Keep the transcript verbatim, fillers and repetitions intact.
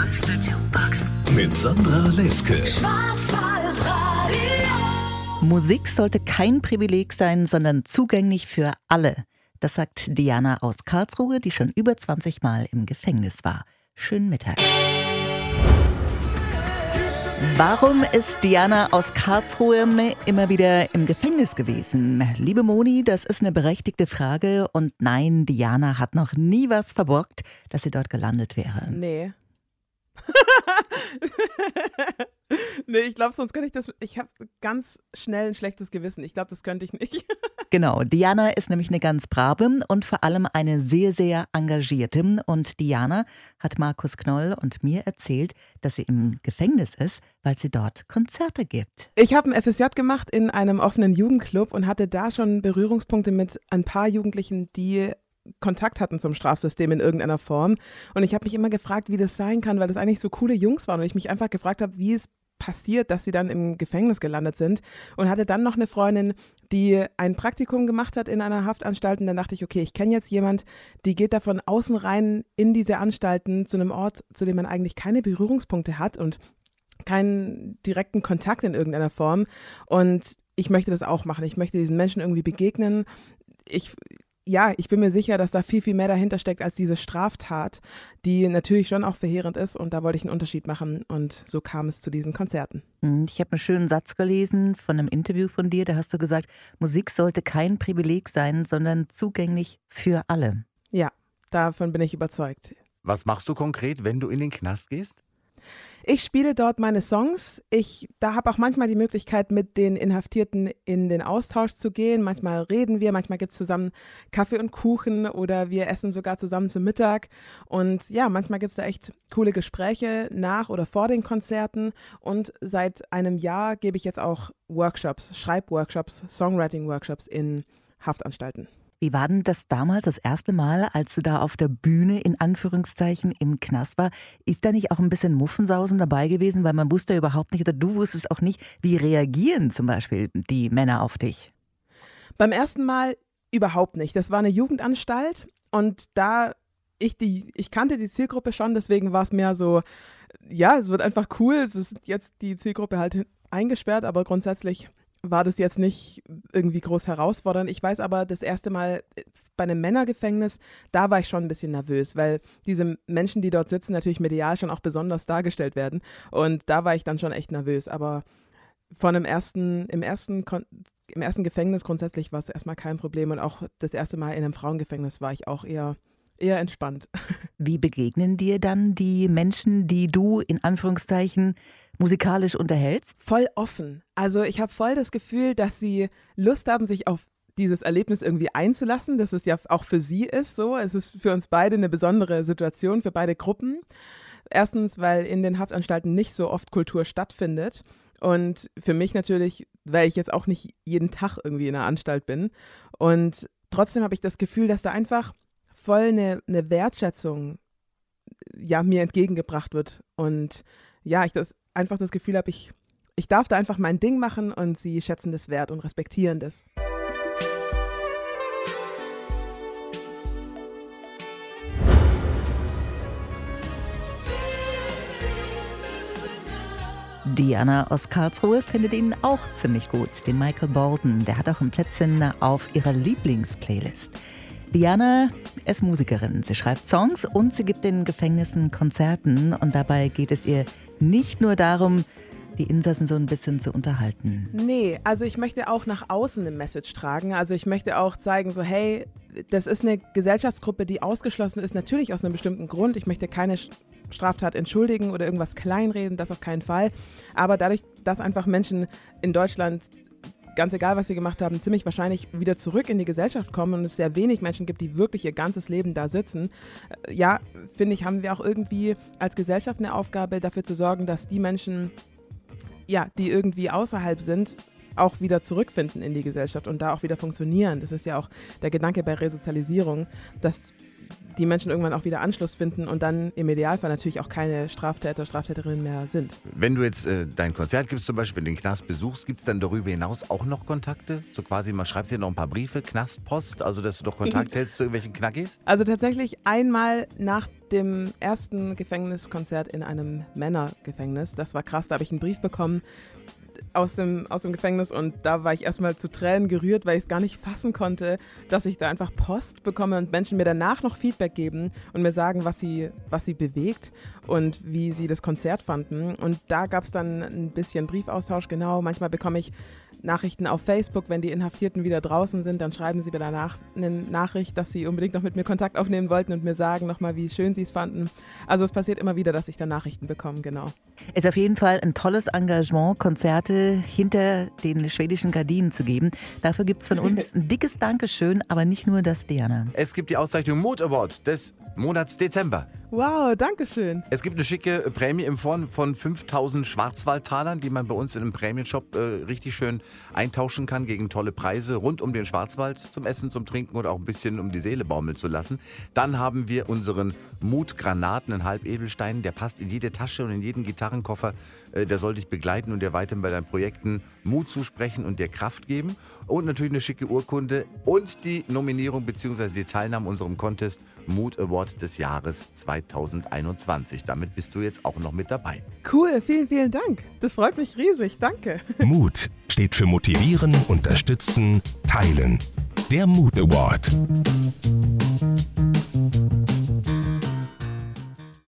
Box der Jukebox. Mit Sandra Leske. Schwarzwaldradio. Musik sollte kein Privileg sein, sondern zugänglich für alle. Das sagt Diana aus Karlsruhe, die schon über zwanzig Mal im Gefängnis war. Schönen Mittag. Warum ist Diana aus Karlsruhe immer wieder im Gefängnis gewesen? Liebe Moni, das ist eine berechtigte Frage. Und nein, Diana hat noch nie was verborgt, dass sie dort gelandet wäre. Nee. Nee, ich glaube, sonst könnte ich das. Ich habe ganz schnell ein schlechtes Gewissen. Ich glaube, das könnte ich nicht. Genau, Diana ist nämlich eine ganz brave und vor allem eine sehr, sehr engagierte. Und Diana hat Markus Knoll und mir erzählt, dass sie im Gefängnis ist, weil sie dort Konzerte gibt. Ich habe ein F S J gemacht in einem offenen Jugendclub und hatte da schon Berührungspunkte mit ein paar Jugendlichen, die Kontakt hatten zum Strafsystem in irgendeiner Form. Und ich habe mich immer gefragt, wie das sein kann, weil das eigentlich so coole Jungs waren. Und ich mich einfach gefragt habe, wie es passiert, dass sie dann im Gefängnis gelandet sind. Und hatte dann noch eine Freundin, die ein Praktikum gemacht hat in einer Haftanstalt. Und dann dachte ich, okay, ich kenne jetzt jemand, die geht da von außen rein in diese Anstalten zu einem Ort, zu dem man eigentlich keine Berührungspunkte hat und keinen direkten Kontakt in irgendeiner Form. Und ich möchte das auch machen. Ich möchte diesen Menschen irgendwie begegnen. Ich Ja, ich bin mir sicher, dass da viel, viel mehr dahinter steckt als diese Straftat, die natürlich schon auch verheerend ist. Und da wollte ich einen Unterschied machen. Und so kam es zu diesen Konzerten. Ich habe einen schönen Satz gelesen von einem Interview von dir. Da hast du gesagt, Musik sollte kein Privileg sein, sondern zugänglich für alle. Ja, davon bin ich überzeugt. Was machst du konkret, wenn du in den Knast gehst? Ich spiele dort meine Songs. Ich da habe auch manchmal die Möglichkeit, mit den Inhaftierten in den Austausch zu gehen. Manchmal reden wir, manchmal gibt es zusammen Kaffee und Kuchen oder wir essen sogar zusammen zum Mittag. Und ja, manchmal gibt es da echt coole Gespräche nach oder vor den Konzerten. Und seit einem Jahr gebe ich jetzt auch Workshops, Schreibworkshops, Songwriting-Workshops in Haftanstalten. Wie war denn das damals das erste Mal, als du da auf der Bühne in Anführungszeichen im Knast war? Ist da nicht auch ein bisschen Muffensausen dabei gewesen, weil man wusste ja überhaupt nicht oder du wusstest auch nicht, wie reagieren zum Beispiel die Männer auf dich? Beim ersten Mal überhaupt nicht. Das war eine Jugendanstalt und da ich die, ich kannte die Zielgruppe schon, deswegen war es mehr so, ja, es wird einfach cool. Es ist jetzt die Zielgruppe halt eingesperrt, aber grundsätzlich war das jetzt nicht irgendwie groß herausfordernd. Ich weiß aber, das erste Mal bei einem Männergefängnis, da war ich schon ein bisschen nervös, weil diese Menschen, die dort sitzen, natürlich medial schon auch besonders dargestellt werden. Und da war ich dann schon echt nervös. Aber von dem ersten, im ersten, im ersten Gefängnis grundsätzlich war es erstmal kein Problem. Und auch das erste Mal in einem Frauengefängnis war ich auch eher, eher entspannt. Wie begegnen dir dann die Menschen, die du in Anführungszeichen musikalisch unterhältst? Voll offen. Also ich habe voll das Gefühl, dass sie Lust haben, sich auf dieses Erlebnis irgendwie einzulassen, dass es ja auch für sie ist so. Es ist für uns beide eine besondere Situation, für beide Gruppen. Erstens, weil in den Haftanstalten nicht so oft Kultur stattfindet. Und für mich natürlich, weil ich jetzt auch nicht jeden Tag irgendwie in einer Anstalt bin. Und trotzdem habe ich das Gefühl, dass da einfach voll eine, eine Wertschätzung ja, mir entgegengebracht wird. Und ja, ich das einfach das Gefühl habe, ich, ich darf da einfach mein Ding machen und sie schätzen das wert und respektieren das. Diana aus Karlsruhe findet ihn auch ziemlich gut, den Michael Bolton. Der hat auch ein Plätzchen auf ihrer Lieblingsplaylist. Diana ist Musikerin. Sie schreibt Songs und sie gibt in Gefängnissen Konzerten. Und dabei geht es ihr nicht nur darum, die Insassen so ein bisschen zu unterhalten. Nee, also ich möchte auch nach außen eine Message tragen. Also ich möchte auch zeigen, so hey, das ist eine Gesellschaftsgruppe, die ausgeschlossen ist, natürlich aus einem bestimmten Grund. Ich möchte keine Straftat entschuldigen oder irgendwas kleinreden, das auf keinen Fall. Aber dadurch, dass einfach Menschen in Deutschland, ganz egal, was sie gemacht haben, ziemlich wahrscheinlich wieder zurück in die Gesellschaft kommen und es sehr wenig Menschen gibt, die wirklich ihr ganzes Leben da sitzen. Ja, finde ich, haben wir auch irgendwie als Gesellschaft eine Aufgabe, dafür zu sorgen, dass die Menschen, ja, die irgendwie außerhalb sind, auch wieder zurückfinden in die Gesellschaft und da auch wieder funktionieren. Das ist ja auch der Gedanke bei Resozialisierung, dass die Menschen irgendwann auch wieder Anschluss finden und dann im Idealfall natürlich auch keine Straftäter, Straftäterinnen mehr sind. Wenn du jetzt äh, dein Konzert gibst zum Beispiel, wenn du den Knast besuchst, gibt es dann darüber hinaus auch noch Kontakte? So quasi, man schreibt dir noch ein paar Briefe, Knastpost, also dass du doch Kontakt hältst zu irgendwelchen Knackis? Also tatsächlich einmal nach dem ersten Gefängniskonzert in einem Männergefängnis, das war krass, da habe ich einen Brief bekommen aus dem, aus dem Gefängnis und da war ich erstmal zu Tränen gerührt, weil ich es gar nicht fassen konnte, dass ich da einfach Post bekomme und Menschen mir danach noch Feedback geben und mir sagen, was sie, was sie bewegt und wie sie das Konzert fanden. Und da gab es dann ein bisschen Briefaustausch, genau. Manchmal bekomme ich Nachrichten auf Facebook, wenn die Inhaftierten wieder draußen sind, dann schreiben sie mir danach eine Nachricht, dass sie unbedingt noch mit mir Kontakt aufnehmen wollten und mir sagen nochmal, wie schön sie es fanden. Also es passiert immer wieder, dass ich da Nachrichten bekomme, genau. Ist auf jeden Fall ein tolles Engagement, Konzerte hinter den schwedischen Gardinen zu geben. Dafür gibt es von uns ein dickes Dankeschön, aber nicht nur das, Diana. Es gibt die Auszeichnung Mood Award des Monats Dezember. Wow, danke schön. Es gibt eine schicke Prämie in Form von fünftausend Schwarzwaldtalern, die man bei uns in einem Prämienshop äh, richtig schön eintauschen kann gegen tolle Preise rund um den Schwarzwald zum Essen, zum Trinken oder auch ein bisschen um die Seele baumeln zu lassen. Dann haben wir unseren Mutgranaten in Halbedelstein, der passt in jede Tasche und in jeden Gitarrenkoffer. Äh, der soll dich begleiten und dir weiterhin bei deinen Projekten Mut zusprechen und dir Kraft geben. Und natürlich eine schicke Urkunde und die Nominierung bzw. die Teilnahme an unserem Contest Mood Award des Jahres zweitausendeinundzwanzig. Damit bist du jetzt auch noch mit dabei. Cool, vielen, vielen Dank. Das freut mich riesig, danke. Mut steht für motivieren, unterstützen, teilen. Der Mood Award.